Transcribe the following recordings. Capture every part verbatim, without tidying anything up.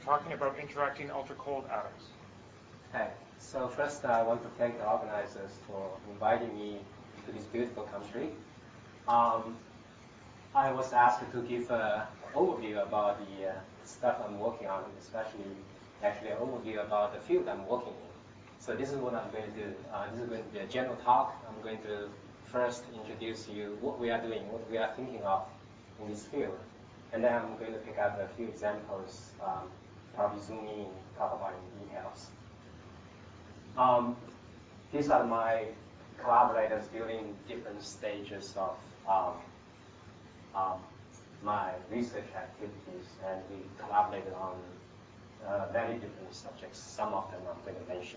talking about interacting ultra-cold atoms. Hi. So first, uh, I want to thank the organizers for inviting me to this beautiful country. Um, I was asked to give an overview about the uh, stuff I'm working on, especially actually an overview about the field I'm working in. So this is what I'm going to do. Uh, this is going to be a general talk. I'm going to first introduce you what we are doing, what we are thinking of in this field. And then I'm going to pick up a few examples, um, probably zoom in, talk about in details. Um, these are my collaborators during different stages of um, um, my research activities, and we collaborated on uh, very different subjects. Some of them I'm going to mention.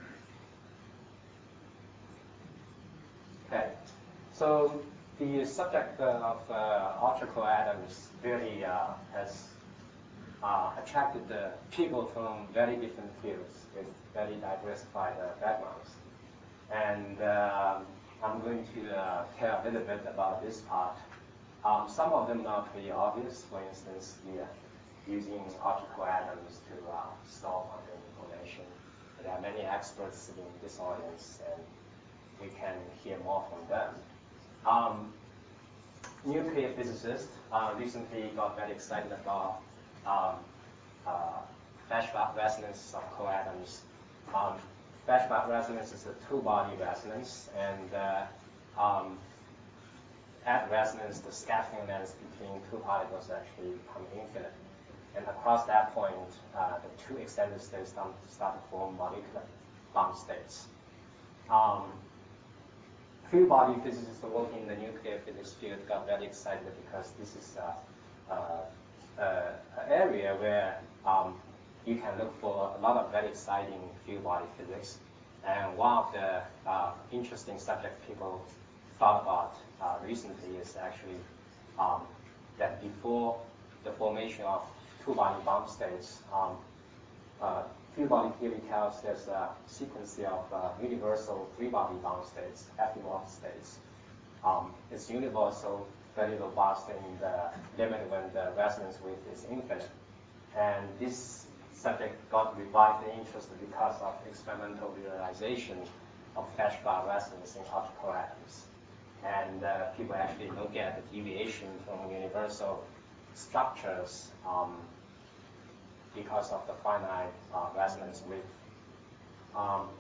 Okay, so the subject of uh, ultra-cold atoms really uh, has uh, attracted the people from very different fields with very diversified uh, backgrounds. And uh, I'm going to uh, tell a little bit about this part. Um, some of them are pretty obvious. For instance, the, uh, using ultra-cold atoms to uh, store quantum information. There are many experts in this audience, and we can hear more from them. Um, nuclear physicists uh, recently got very excited about um, uh, flash back resonance of cold atoms. Um, flash back resonance is a two-body resonance, and uh, um, at resonance, the scattering length between two particles actually become infinite. And across that point, uh, the two extended states start, start to form molecular bound states. Um, few body physicists working in the nuclear physics field got very excited because this is uh, uh, uh, an area where um, you can look for a lot of very exciting field body physics. And one of the uh, interesting subjects people thought about uh, recently is actually um, that before the formation of two-body bound states, um, uh, field body theory tells there's a sequence of uh, universal three-body bound states, F-evolved states. Um, it's universal, very robust in the limit when the resonance width is infinite. And this subject got revived the interest because of experimental realization of flash bar resonance in ultra-cold atoms. And uh, people actually look at the deviation from universal structures um, because of the finite uh, resonance width. Um,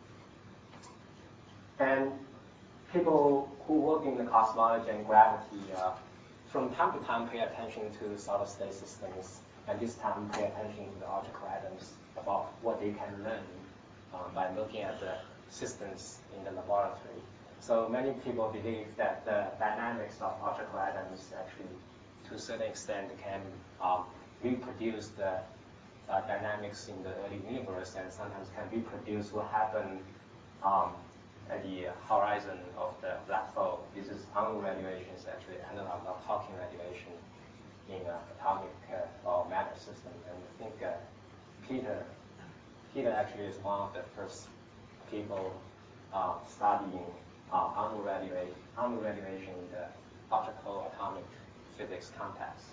and people who work in the cosmology and gravity uh, from time to time pay attention to solid state systems, and this time pay attention to the ultra-cold atoms about what they can learn uh, by looking at the systems in the laboratory. So many people believe that the dynamics of ultra-cold atoms actually, to a certain extent, can um, reproduce the uh, dynamics in the early universe, and sometimes can reproduce what happened um, at the horizon of the black hole. This is Unruh radiation, is actually analog of Hawking radiation in uh, atomic uh, or matter system. And I think uh, Peter, Peter actually is one of the first people uh, studying uh, Unruh radiation, Unruh radiation in the ultra-cold atomic physics context.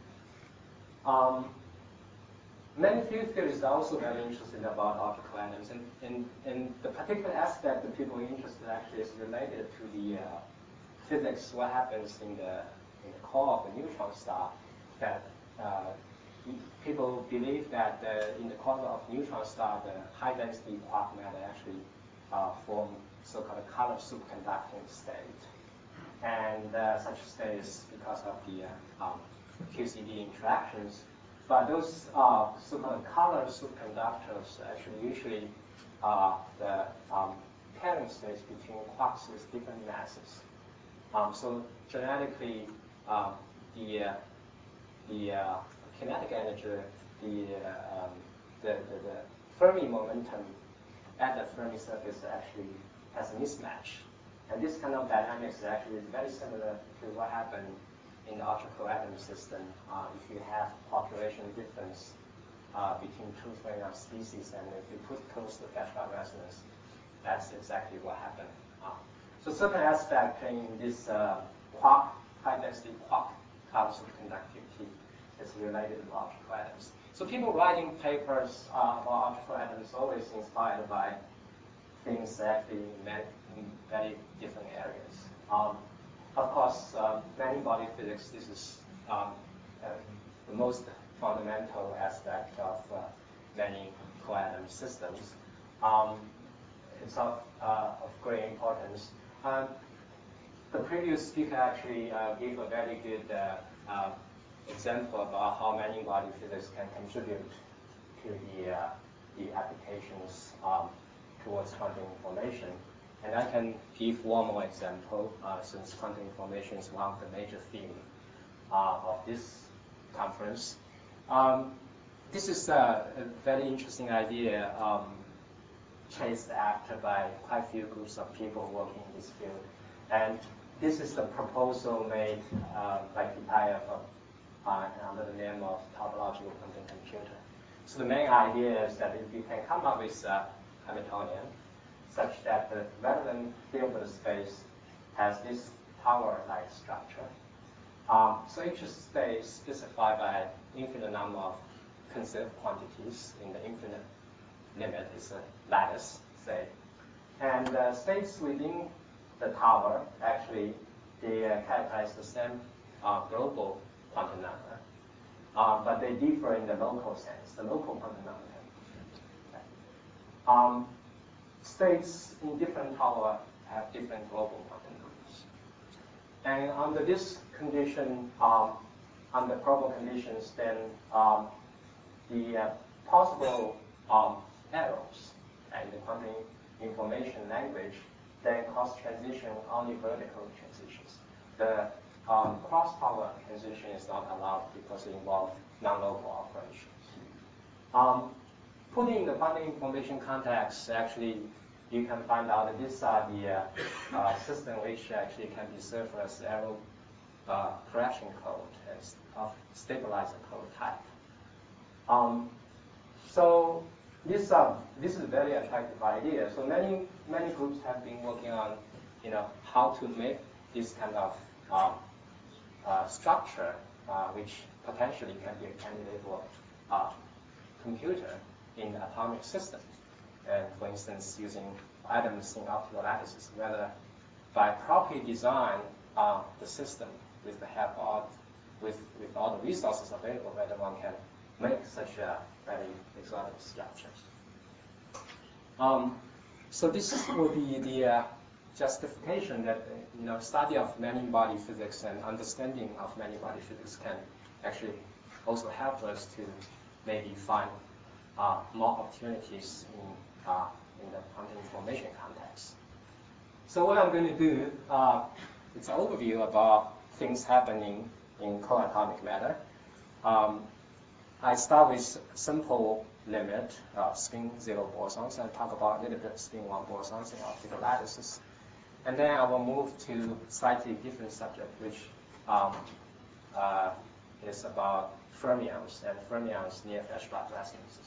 Um, many field theorists are also very interested about ultra-cold atoms, and, and, and the particular aspect that people are interested in actually is related to the uh, physics, what happens in the, in the core of the neutron star, that uh, people believe that uh, in the core of neutron star, the high-density quark matter actually uh, form so-called color superconducting state. And uh, such state is because of the uh, um, Q C D interactions. But those uh, so-called color superconductors actually usually are the um, pairing states between quarks with different masses. Um, so genetically, uh, the uh, the uh, kinetic energy, the, uh, um, the, the the Fermi momentum at the Fermi surface actually has a mismatch. And this kind of dynamics actually is very similar to what happened in the ultra-cold atom system. Uh, if you have population difference uh, between two of species, and if you put close to flash bar resonance, that's exactly what happened. Uh, so certain aspect in this uh, quark, high-density quark color superconductivity is related to optical atoms. So people writing papers uh, about optical atoms always inspired by things actually in many, in very different areas. Um, of course, uh, many body physics, this is um, uh, the most fundamental aspect of uh, many coatom systems. Um, it's of, uh, of great importance. Um, the previous speaker actually uh, gave a very good uh, uh, example about how many body physics can contribute to the, uh, the applications um, towards quantum information. And I can give one more example, uh, since quantum information is one of the major themes uh, of this conference. Um, this is a, a very interesting idea um, chased after by quite a few groups of people working in this field. And this is the proposal made uh, by Kitaev uh, under the name of topological quantum computer. So the main idea is that if you can come up with a Hamiltonian such that the relevant Hilbert space has this tower-like structure. Um, so each space specified by infinite number of conserved quantities in the infinite limit is a lattice, say. And uh, states within the tower, actually, they uh, characterize the same uh, global quantum number, uh, but they differ in the local sense, the local quantum number. Okay. Um, states in different tower have different global quantum numbers. And under this condition, um, under proper conditions, then um, the uh, possible um, errors in the quantum information language then cause transition only vertical transitions. The um, cross-tower transition is not allowed because it involves non-local operations. Um, putting in the quantum information context, actually, you can find out that these are the uh, uh, system which actually can be served as error uh, correction code as of stabilizer code type. Um, so this uh, this is a very attractive idea. So many many groups have been working on, you know, how to make this kind of um, uh, structure, uh, which potentially can be a candidate for uh, computer in atomic systems. And for instance, using atoms in optical lattices, whether by properly design uh, the system with the help of with with all the resources available, whether one can make such a very exotic structure. Um, so this will be the uh, justification that uh, you know study of many-body physics and understanding of many-body physics can actually also help us to maybe find uh, more opportunities in uh, in the quantum information context. So what I'm going to do, uh, it's an overview about things happening in coatomic matter. Um, I start with simple limit of spin zero bosons and talk about a little bit spin one bosons in optical lattices. And then I will move to slightly different subject, which um, uh, is about fermions and fermions near Feshbach resonances.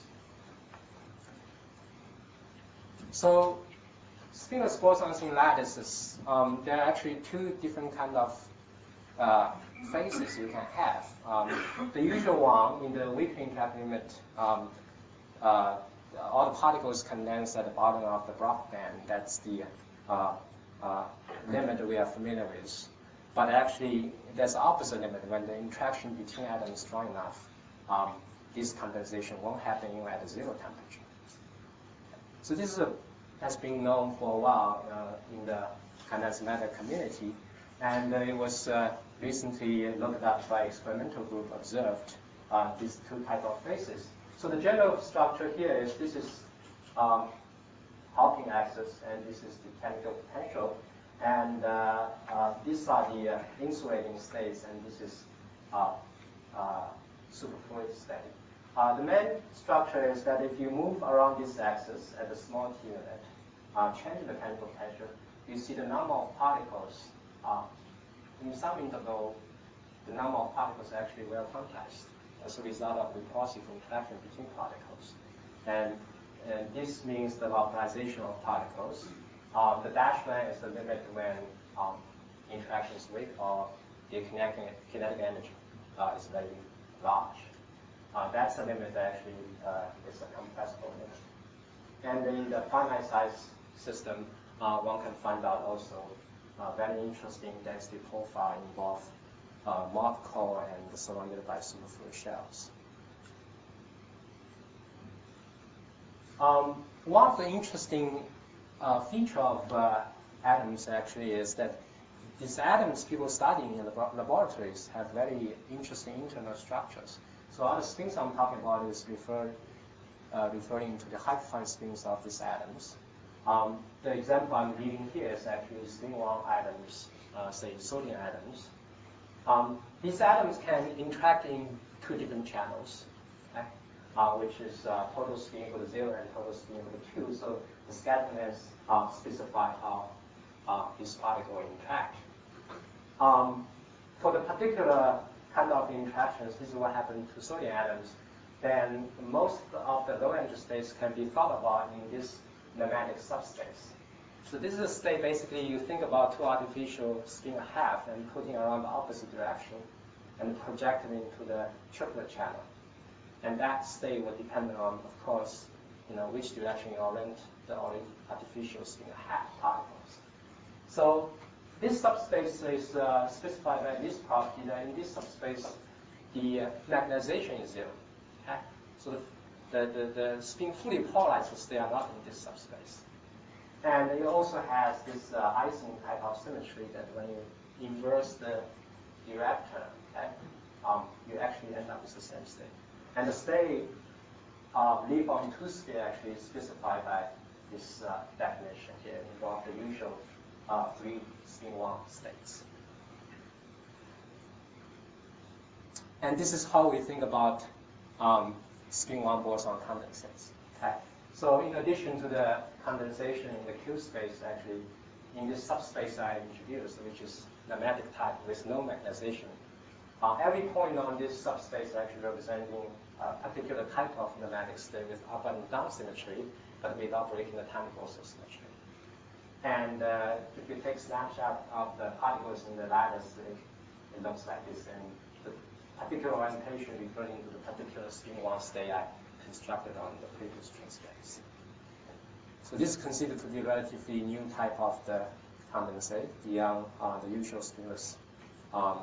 So spinless bosons in lattices, um, there are actually two different kind of uh, phases you can have. Um, the usual one in the weak interact limit, um, uh, all the particles condense at the bottom of the Brock band. That's the uh, uh, limit we are familiar with. But actually, there's the opposite limit. When the interaction between atoms is strong enough, um, this condensation won't happen even at a zero temperature. So this is a, has been known for a while uh, in the condensed matter community, and uh, it was uh, recently looked at by experimental group observed uh, these two type of phases. So the general structure here is this is um, Hawking axis, and this is the chemical potential, and uh, uh, these are the uh, insulating states, and this is uh, uh, superfluid state. Uh, the main structure is that if you move around this axis at a small t unit, uh, change the chemical potential, you see the number of particles. Uh, in some interval, the number of particles are actually well quantized as a result of repulsive interaction between particles. And, and this means the localization of particles. Uh, the dashed line is the limit when um, interaction is weak or the kinetic, kinetic energy uh, is very large. Uh, that's a limit that actually uh, is a compressible limit. And in the finite size system, uh, one can find out also uh, very interesting density profile involve uh, moth core and surrounded by superfluid shells. Um, one of the interesting uh, feature of uh, atoms actually is that these atoms people studying in the laboratories have very interesting internal structures. So all the spins I'm talking about is referred, uh, referring to the hyperfine spins of these atoms. Um, the example I'm giving here is actually spin one atoms, uh, say sodium atoms. Um, these atoms can interact in two different channels, okay? uh, which is uh, total spin equal to zero and total spin equal to two. So the scattering lengths uh, specify how uh, this particle interact. Um, for the particular kind of interactions, this is what happened to sodium atoms. Then most of the low energy states can be thought about in this nematic subspace. So this is a state basically you think about two artificial spin a half and putting around the opposite direction and projecting into the triplet channel. And that state will depend on, of course, you know, which direction you orient the artificial spin a half particles. So this subspace is uh, specified by this property that in this subspace the uh, magnetization is zero. Okay? So the, the, the, the spin fully polarized, they are not in this subspace. And it also has this uh, Ising type of symmetry that when you inverse the director, okay, um, you actually end up with the same state. And the state of leaf on two scale actually is specified by this uh, definition here, involve the usual uh, three spin one states. And this is how we think about um, spin one boson condensates. Okay? So in addition to the condensation in the Q space, actually, in this subspace I introduced, which is nematic type with no magnetization, uh, every point on this subspace actually representing a particular type of nematic state with up and down symmetry, but without breaking the time also symmetry. And uh, if you take snapshot of the particles in the lattice, it, it looks like this. And the particular orientation referring to the particular spin one state I constructed on the previous transparency. So this is considered to be a relatively new type of the condensate beyond uh, the usual spinless um,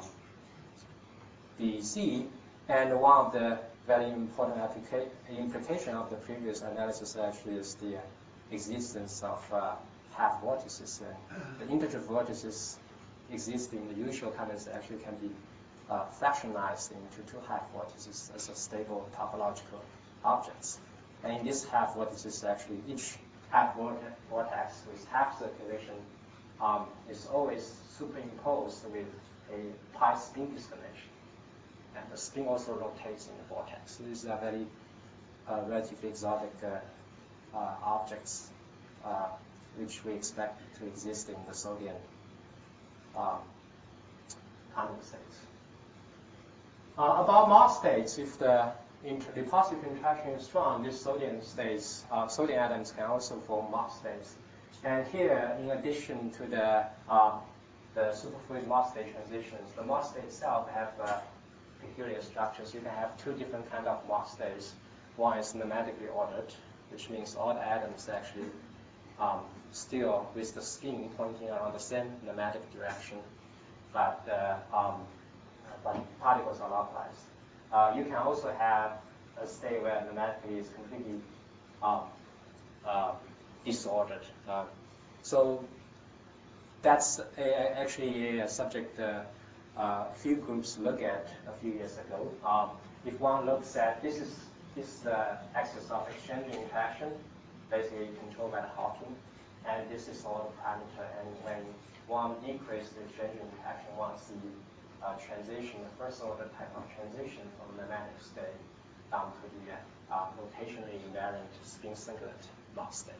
B C. And one of the very important applica implication of the previous analysis actually is the existence of uh, half vortices. And the integer vortices exist in the usual condensate actually can be uh, fractionalized into two half vortices as a stable topological objects. And in this half vortices, actually each half vortex with half circulation um, is always superimposed with a pi spin distribution. And the spin also rotates in the vortex. So these are very uh, relatively exotic uh, uh, objects uh, which we expect to exist in the sodium um, condensates. Uh, about Mach states, if the, inter the positive interaction is strong, these sodium states, uh, sodium atoms can also form Mach states. And here, in addition to the uh, the superfluid Mach state transitions, the Mach state itself have uh, peculiar structures. You can have two different kinds of Mach states. One is nematically ordered, which means all the atoms actually um, still with the spin pointing around the same nematic direction, but uh, um, but particles are localized. Uh, you can also have a state where nematically is completely um, uh, disordered. Uh, so that's a, actually a subject uh, uh, few groups look at a few years ago. Um, if one looks at this is this is the axis of exchange interaction, basically controlled by the Hawking, and this is all the parameter. And when one increases the exchange interaction, one sees uh, transition, the first order type of transition from nematic state down to the uh, rotationally invariant spin singlet Mach state.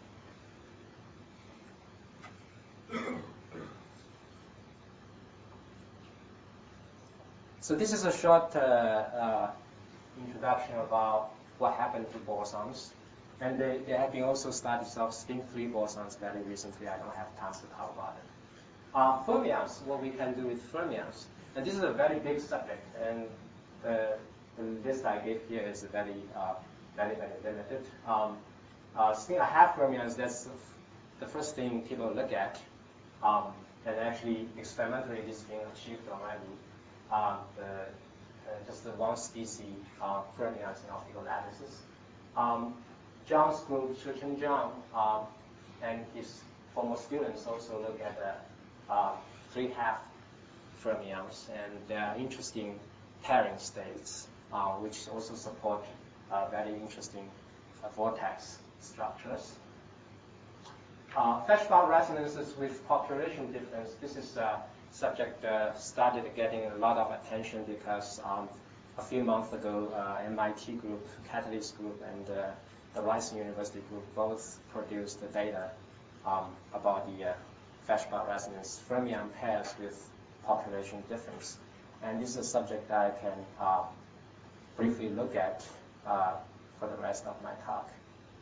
So this is a short uh, uh, introduction about what happened to bosons. And there, there have been also studies of spin three bosons very recently. I don't have time to talk about it. Uh, fermions, what we can do with fermions. And this is a very big subject. And the, the list I gave here is very, uh, very, very limited. Um, uh, spin a half fermions, that's the first thing people look at. Um, and actually, experimentally, this is being achieved already. Uh, the, uh, just the one species uh, fermions in optical lattices. Um, John's group, Shuchen Zhang, um, and his former students also look at the uh, three half fermions, and there are interesting pairing states, uh, which also support uh, very interesting uh, vortex structures. Uh, Feshbach resonances with population difference. This is a subject uh, started getting a lot of attention because um, a few months ago, uh, M I T group, Catalyst group, and uh, the Rice University group both produced the data um, about the uh, Feshbach resonance fermion pairs with population difference. And this is a subject that I can uh, briefly look at uh, for the rest of my talk.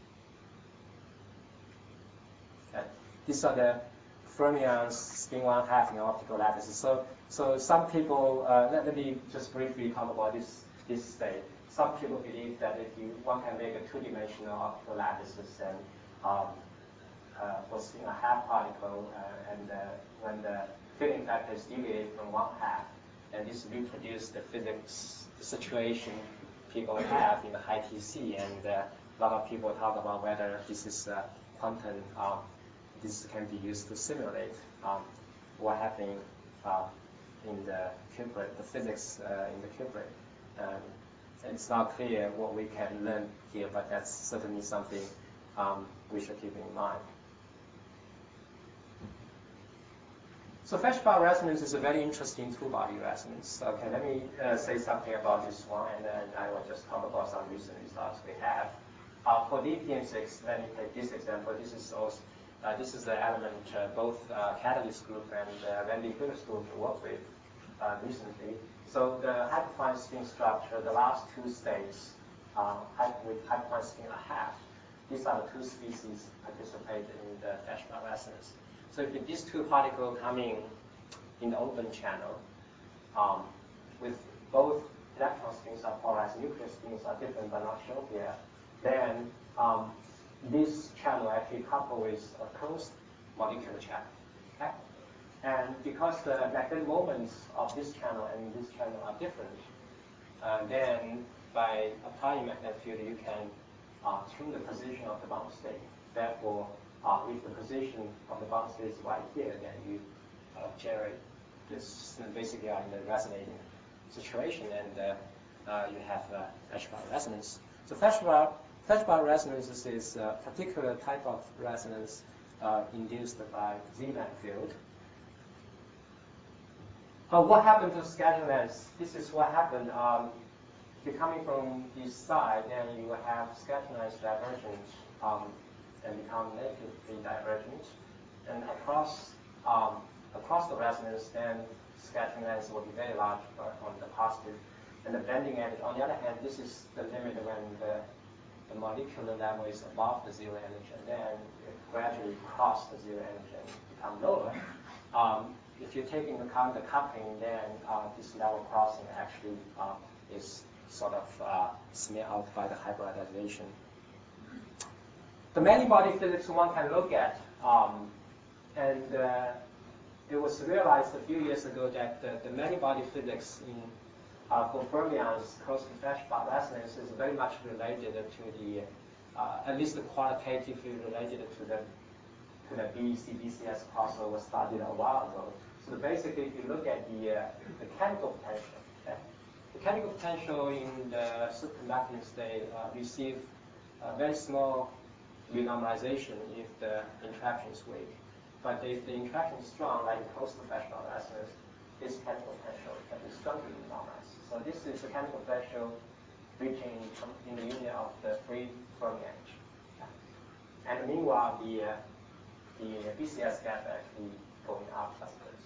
Okay. These are the fermions spin one half in optical lattices. So, so some people, uh, let, let me just briefly talk about this, this state. Some people believe that if you one can make a two-dimensional optical lattices, and um, uh, for spin a half particle, uh, and uh, when the filling factor is deviated from one half, and this reproduces the physics situation people have in the high T C, and uh, a lot of people talk about whether this is uh, quantum. Um, this can be used to simulate um, what happening uh, in the cuboid, the physics uh, in the cuboid. Um, it's not clear what we can learn here, but that's certainly something um, we should keep in mind. So Feshbach resonance is a very interesting two-body resonance. Okay, let me uh, say something about this one, and then I will just talk about some recent results we have. Uh, for D P M six, let me take this example. This is also, uh, this is the element uh, both uh, Catalyst group and uh, Randy Hiller's group worked with uh, recently. So the hyperfine spin structure, the last two states uh, with hyperfine spin a half, these are the two species participate in the Feshbach resonance. So if these two particles come in in the open channel, um, with both electron spins are polarized, nuclear spins are different but not shown here, then um, this channel actually coupled with a closed molecular channel. Okay? And because the magnetic moments of this channel and this channel are different, uh, then by applying magnetic field, you can uh, tune the position of the bound state. Therefore, uh, if the position of the bound state is right here, then you uh, generate this, and basically are in the resonating situation, and uh, uh, you have uh, Feshbach resonance. So Feshbach, Feshbach resonance is a particular type of resonance uh, induced by Z-band field. Uh, what happened to scattering length? This is what happened. Um, if you're coming from this side, then you will have scattering length divergent um, and become negatively divergent. And across um, across the resonance, then scattering length will be very large on the positive. And the bending edge, on the other hand, this is the limit when the, the molecular level is above the zero energy, and then it gradually cross the zero energy and become lower. Um, if you take into account the coupling, then uh, this level crossing actually uh, is sort of uh, smeared out by the hybridization. The many-body physics one can look at, um, and uh, it was realized a few years ago that the, the many-body physics in uh, for fermions close to Feshbach resonance is very much related to the, uh, at least qualitatively related to the to the B E C B C S crossover studied a while ago. So basically, if you look at the uh, the chemical potential, okay? The chemical potential in the superconducting state uh, receive a very small renormalization if the interaction is weak. But if the interaction is strong, like close to Feshbach resonance, this chemical potential can be strongly renormalized. So this is the chemical potential reaching in the union of the free Fermi edge. And meanwhile, the uh, the B C S gap actually going up as this.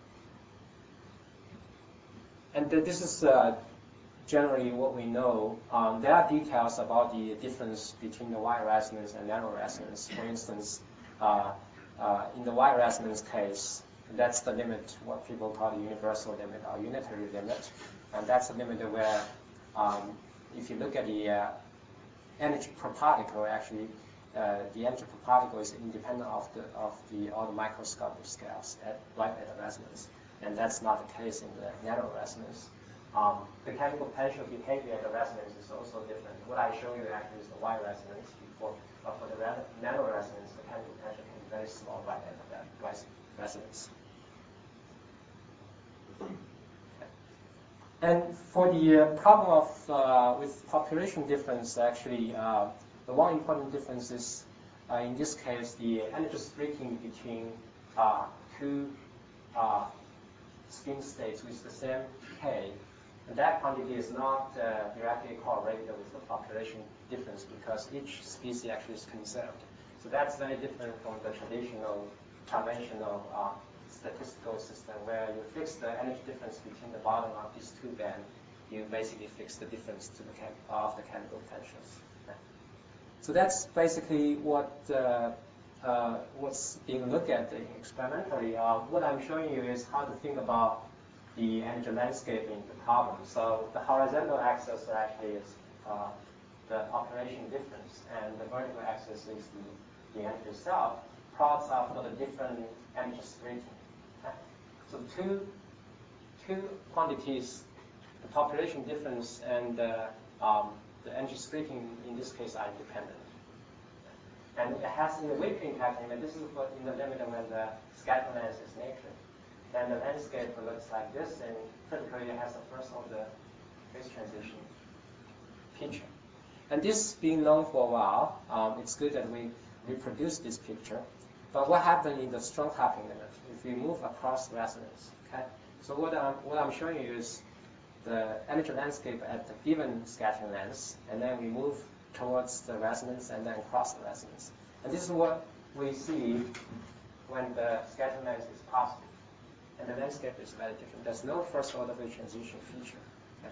And uh, this is uh, generally what we know. Um, there are details about the difference between the wide resonance and narrow resonance. For instance, uh, uh, in the wide resonance case, that's the limit, what people call the universal limit or unitary limit. And that's the limit where um, if you look at the uh, energy per particle, actually, uh, the energy per particle is independent of the of the all the microscopic scales at right at the resonance, and that's not the case in the nano resonance. Um, the chemical potential behavior at the resonance is also different. What I show you actually is the Y resonance before, but for the nano resonance, the chemical potential can be very small right at that resonance. And for the uh, problem of uh, with population difference, actually, uh, the one important difference is, uh, in this case, the energy splitting between uh, two uh, spin states with the same K. And that quantity is not uh, directly correlated with the population difference because each species actually is conserved. So that's very different from the traditional conventional uh, statistical system where you fix the energy difference between the bottom of these two bands. You basically fix the difference to the chem of the chemical potentials. Right? So that's basically what uh, uh, what's being looked at experimentally. Uh, what I'm showing you is how to think about the energy landscape in the problem. So the horizontal axis actually is uh, the population difference, and the vertical axis is the, the energy itself. Plots are for the different energy splitting. Okay? So two two quantities, the population difference and uh, um, the energy splitting in this case are independent. And it has in the wave impacting, and this is what in the limit when the scattering length is negative. Then the landscape looks like this, and typically it has the first order phase transition picture. And this being known for a while, um, it's good that we reproduce this picture. But what happens in the strong halving limit if we move across resonance? Okay. So what I'm what I'm showing you is the energy landscape at the given scattering length, and then we move towards the resonance and then cross the resonance. And this is what we see when the scattering length is positive. And the landscape is very different. There's no first order phase transition feature. Okay?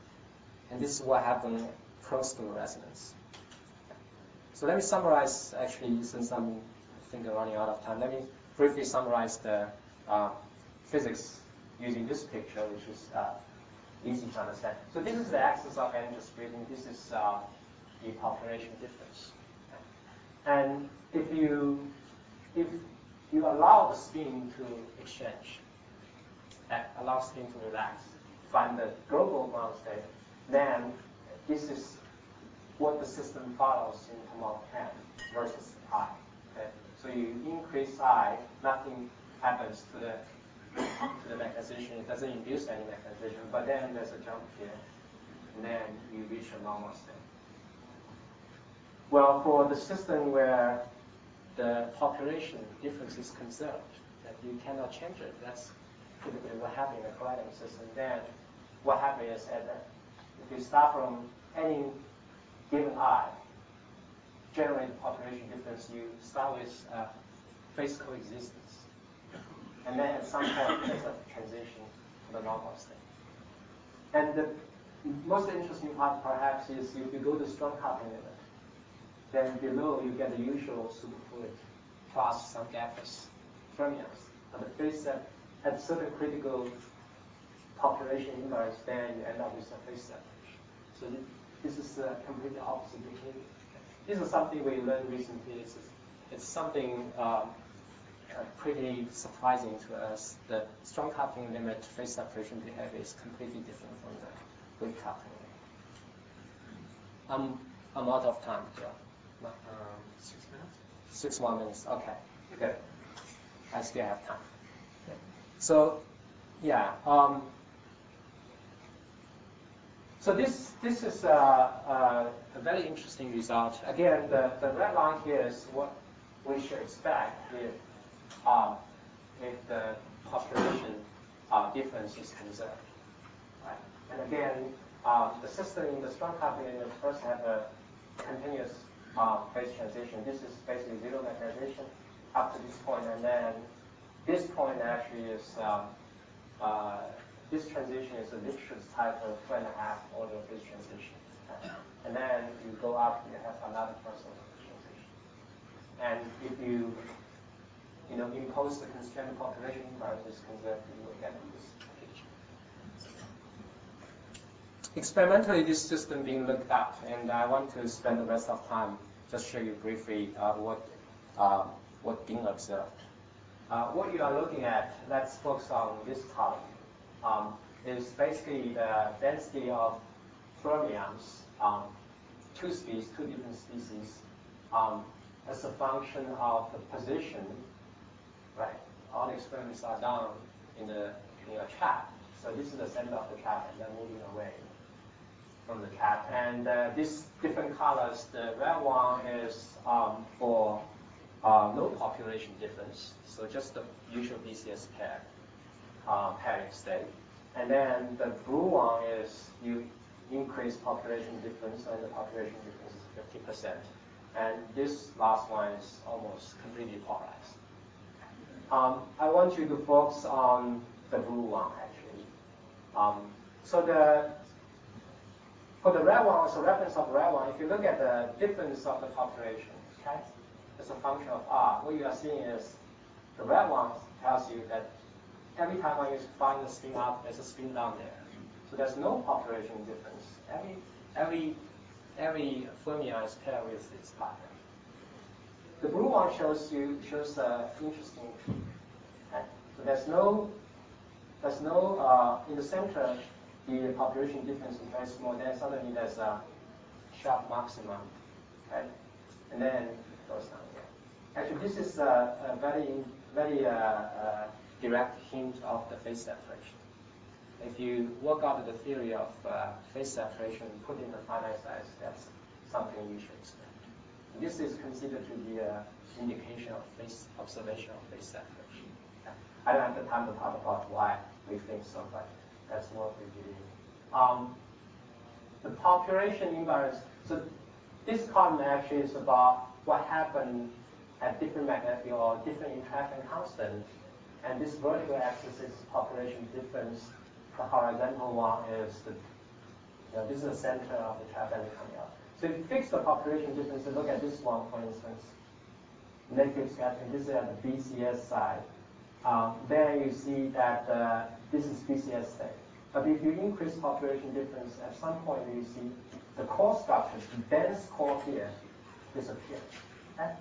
And this is what happened close to the resonance. Okay? So let me summarize, actually, since I'm, I think, running out of time, let me briefly summarize the uh, physics using this picture, which is uh, easy to understand. So this is the axis of energy splitting. This is uh, the population difference. Okay? And if you if you allow the spin to exchange, allow spin to relax, find the global ground state, then this is what the system follows in terms of M versus I. Okay? So you increase I, nothing happens to the to the mechanization. It doesn't induce any mechanization, but then there's a jump here, and then you reach a normal state. Well, for the system where the population difference is conserved, that you cannot change it, that's typically what happens in a colliding system. Then what happens is that if you start from any given I, generate the population difference, you start with uh, phase coexistence. And then at some point, there's a transition to the normal state. And the most interesting part, perhaps, is if you go to strong coupling limit, then below you get the usual superfluid plus some gaseous fermions. But the phase set at certain critical population imbalance, then you end up with a phase separation. So this is a completely opposite behavior. This is something we learned recently. It's, it's something um, uh, pretty surprising to us. The strong coupling limit phase separation behavior is completely different from the weak coupling limit. Um, I'm out of time. Yeah. Um, six minutes? Six more minutes. Okay, good. I still have time. Okay. So, yeah. Um, so this this is a, a, a very interesting result. Again, the, the red line here is what we should expect if um, if the population uh, difference is conserved. Right? And again, uh, the system in the strong coupling will first have a continuous uh, phase transition. This is basically zero mechanization up to this point, and then this point actually is um, uh, this transition is a Lipschitz type of two and a half order phase transition, okay? And then you go up, you have another first order phase transition. And if you you know impose the constraint population environment is conserved, you will get this picture. experimentally, this system being looked at, and I want to spend the rest of time just show you briefly uh, what uh, what being observed. Uh, what you are looking at, let's focus on this column, um, is basically the density of fermions, um, two species, two different species, um, as a function of the position, right? All the experiments are done in the in a trap. So this is the center of the trap, and then moving away from the trap. And uh, these different colors, the red one is um, for uh, no population difference, so just the usual B C S pair, uh, pairing state. And then the blue one is you increase population difference, and the population difference is fifty percent. And this last one is almost completely polarized. Um, I want you to focus on the blue one, actually. Um, so the for the red one, as a reference of red one, if you look at the difference of the population, okay, as a function of R, what you are seeing is the red one tells you that every time when you find the spin up, there's a spin down there. So there's no population difference. Every every every fermion is paired with its partner. The blue one shows you shows an interesting peak. Okay? So there's no there's no uh, in the center the population difference is very small. Then suddenly there's a sharp maximum, okay? And then it goes down again. Actually, this is a, a very very uh, uh, direct hint of the phase separation. If you work out the theory of uh, phase separation, put in the finite size, that's something you should expect. This is considered to be an indication of phase observation of phase separation. I don't have the time to talk about why we think so, but that's what we believe. Um, the population imbalance. So this column actually is about what happened at different magnetic field or different interaction constant. And this vertical axis is population difference. The horizontal one is the, you know, this is the center of the trap energy coming out. So if you fix the population difference, and look at this one, for instance, negative scattering, this is at the B C S side. Um, then you see that uh, this is B C S state. But if you increase population difference, at some point you see the core structure, the dense core here, disappear. Okay?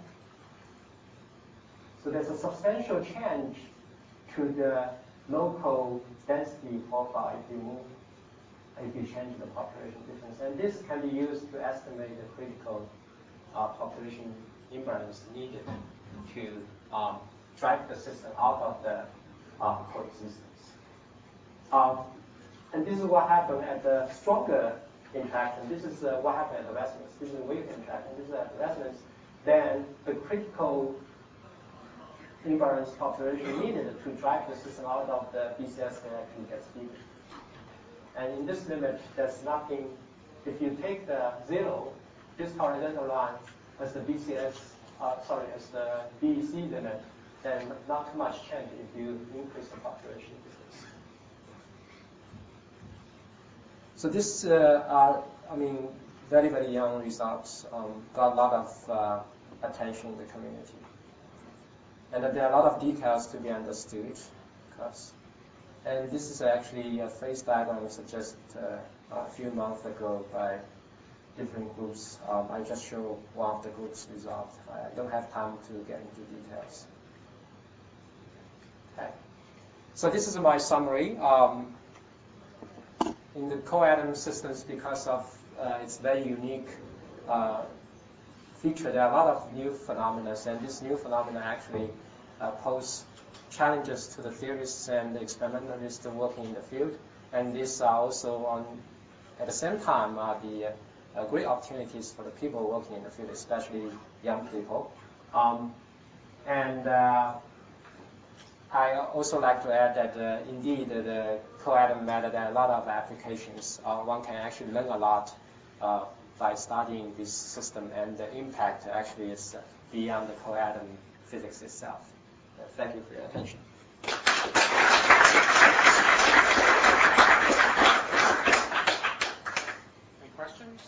So there's a substantial change to the local density profile if you move, if you change the population difference. And this can be used to estimate the critical uh, population imbalance needed to um, drive the system out of the um, coexistence. Um, and this is what happened at the stronger interaction. This is uh, what happened at the resonance. This is a wave interaction. This is at the resonance. Then the critical imbalance population needed to drive the system out of the B C S direction gets bigger. And in this limit, there's nothing. If you take the zero, this horizontal line as the B C S, uh, sorry, as the B E C limit, then not too much change if you increase the population difference. So this uh, are, I mean, very, very young results, um, got a lot of uh, attention in the community. And there are a lot of details to be understood. Because, and this is actually a phase diagram suggested uh, a few months ago by different groups. Um, I just show one of the group's results. I don't have time to get into details. Okay. So this is my summary. Um, in the co-atom systems, because of uh, its very unique uh, feature, there are a lot of new phenomena, and this new phenomena actually uh, pose challenges to the theorists and the experimentalists working in the field. And these are also, on, at the same time, are the uh, great opportunities for the people working in the field, especially young people. Um, and uh, I also like to add that uh, indeed uh, the co-atom method, there are a lot of applications. Uh, one can actually learn a lot uh, by studying this system, and the impact actually is beyond the co-atom physics itself. Uh, thank you for your attention. Any questions?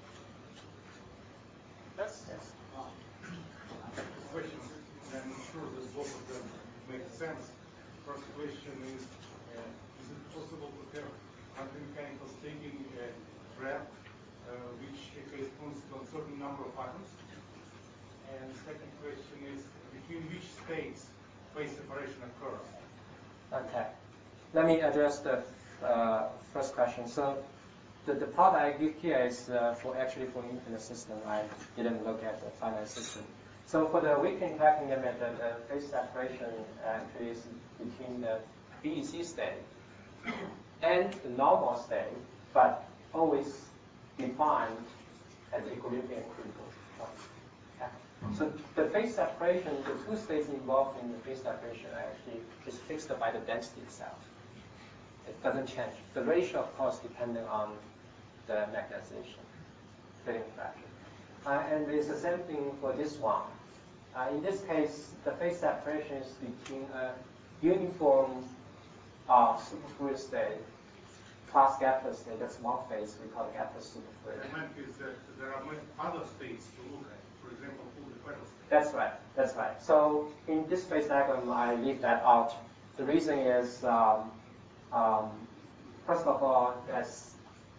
Yes? Yes. Uh, question, and I'm sure that both of them make sense. First question is, uh, is it possible to have quantum mechanical state in a trap uh, which corresponds to a certain number of atoms? And the second question is, between which states phase separation occurs? Okay. Let me address the uh, first question. So the, the product I give here is uh, for actually for infinite system. I didn't look at the finite system. So for the weak interacting limit, the, the phase separation actually is between the B E C state and the normal state, but always defined at the equilibrium critical point. Okay. So the phase separation, the two states involved in the phase separation actually is fixed by the density itself. It doesn't change. The ratio, of course, depending on the magnetization, filling factor. Uh, and it's the same thing for this one. Uh, in this case, the phase separation is between a uniform uh, superfluid state plus gapless state. That's one phase we call gapless superfluid. I meant is that there are many other states to look at. For example, full decadal state. That's right. That's right. So in this phase diagram, I leave that out. The reason is, um, um, first of all, there's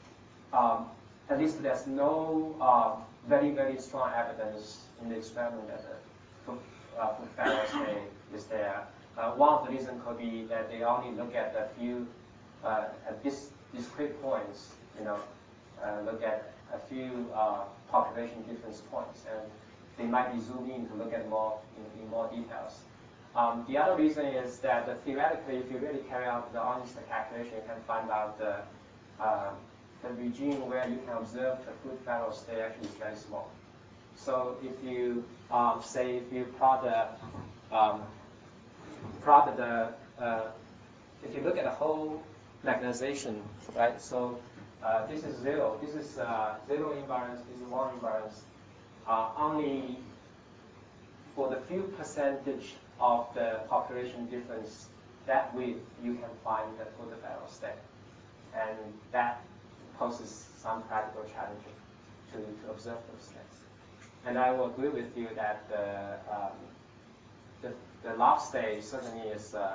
um, at least there's no uh, very very strong evidence in the experiment that the uh, ferrous state is there. Uh, one of the reasons could be that they only look at a few uh, at this discrete points. You know, uh, look at a few uh, population difference points, and they might be zooming in to look at more in, in more details. Um, the other reason is that uh, theoretically, if you really carry out the honest calculation, you can find out the uh, the regime where you can observe the fluid ferrous state actually is very small. So if you um, say if you plot the um, plot the uh, if you look at the whole magnetization, right? So uh, this is zero. This is uh, zero invariance. This is one invariance. Uh, only for the few percentage of the population difference, that width you can find the fluid ferrous state, and that poses some practical challenges to, to observe those states. And I will agree with you that the um, the, the log state certainly is uh,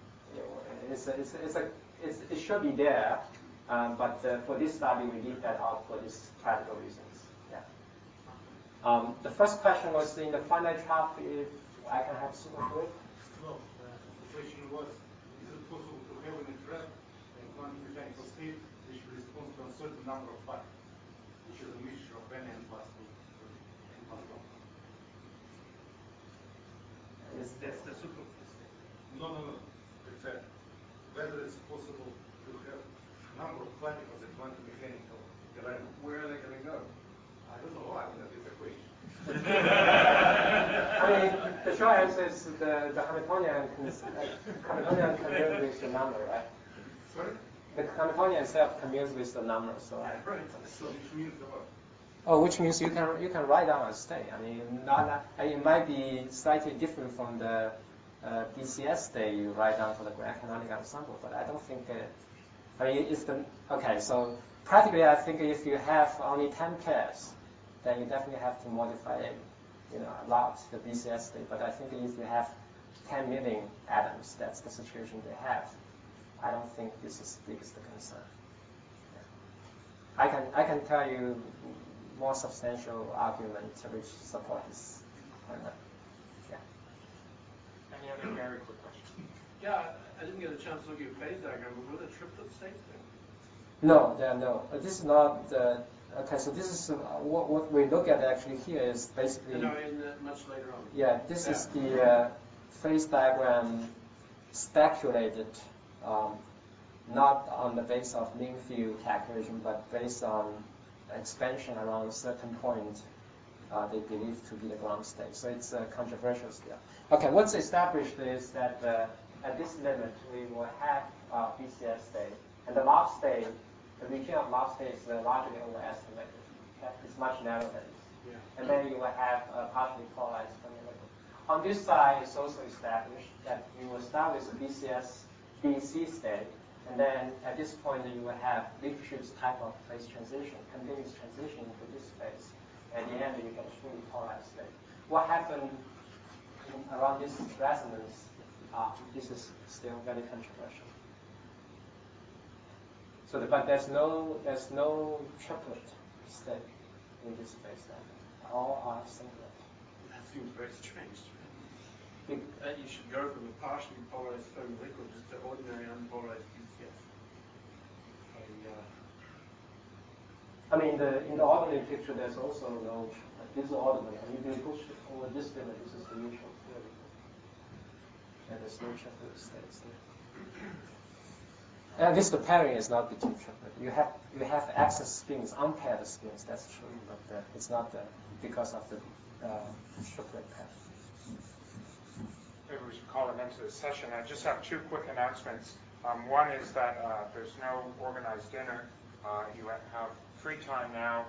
it's a, it's a, it's a, it's, it should be there, um, but uh, for this study we leave that out for these practical reasons. Yeah. Um, the first question was in the finite trap if I can have superfluid. No, uh, the question was: is it possible to have in a trap a quantum mechanical state which corresponds to a certain number of atoms, which is a mixture of n and plus two, n plus one? Is That's the superfluid state. No, no, no. It's a, whether it's possible to have a number of particles at quantum mechanical level. Where are they going to go? I don't know. I mean, that is a question. I mean, the short answer is the, the Hamiltonian Hamiltonian communes with the number, right? Sorry? The Hamiltonian itself communes with the number, so. Yeah, right. So which means the what? Oh, which means you can you can write down a state. I mean, not, not, it might be slightly different from the uh, D C S state you write down for the grand canonical ensemble, but I don't think. Uh, I mean, it's the okay. So practically, I think if you have only ten pairs, then you definitely have to modify it, you know, a lot the D C S state. But I think if you have ten million atoms, that's the situation they have. I don't think this is biggest concern. Yeah. I can I can tell you more substantial arguments which support this. Yeah. Any other very quick question? Yeah, I didn't get a chance to look at your phase diagram, but were there triplet states there? No, there are no. Uh, this is not the. Okay, so this is uh, what, what we look at actually here is basically. No, in the, much later on. Yeah, this yeah. is the uh, phase diagram speculated, um, not on the basis of mean field calculation, but based on expansion around a certain point uh, they believe to be the ground state. So it's uh, controversial still. Okay, what's established is that uh, at this limit we will have uh, B C S state, and the log state, the region of log state is uh, largely overestimated. Okay? It's much narrower than this. Yeah. And then you will have a partially polarized terminal. On this side, it's also established that you will start with a B C S B C state, and then at this point you will have Lipschitz type of phase transition, continuous transition into this phase. At the end, you get a fully polarized state. What happened in, around this resonance? Uh, this is still very controversial. So, the, but there's no there's no triplet state in this phase diagram. All are singlet. That seems very strange to me. Be- That you should go from a partially polarized firm liquid just to ordinary unpolarized P C S. I, uh, I mean, the, in the ordinary picture, there's also no triplet. This is ordinary. And if you push over this filament, this is the neutral field. And there's no triplet states there. And this the pairing is not between triplet. You have you have access spins, unpaired spins. That's true, but uh, it's not uh, because of the uh, triplet pair. Maybe we should call an end to this session. I just have two quick announcements. Um, one is that uh, there's no organized dinner. Uh, you have free time now